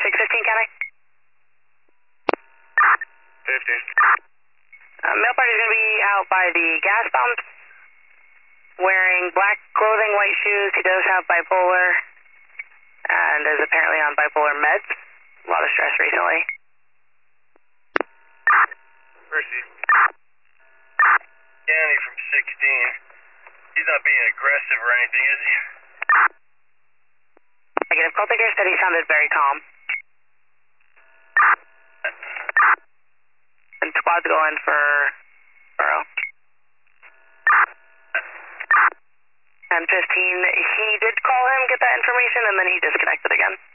615, can I? 15. Male party is going to be out by the gas pumps, wearing black clothing, white shoes. He does have bipolar, and is apparently on bipolar meds. A lot of stress recently. Mercy. Danny from 16. He's not being aggressive or anything, is he? Negative. Call taker said he sounded very calm. And squad's going for Burrow. 10-15. He did call him, get that information, and then he disconnected again.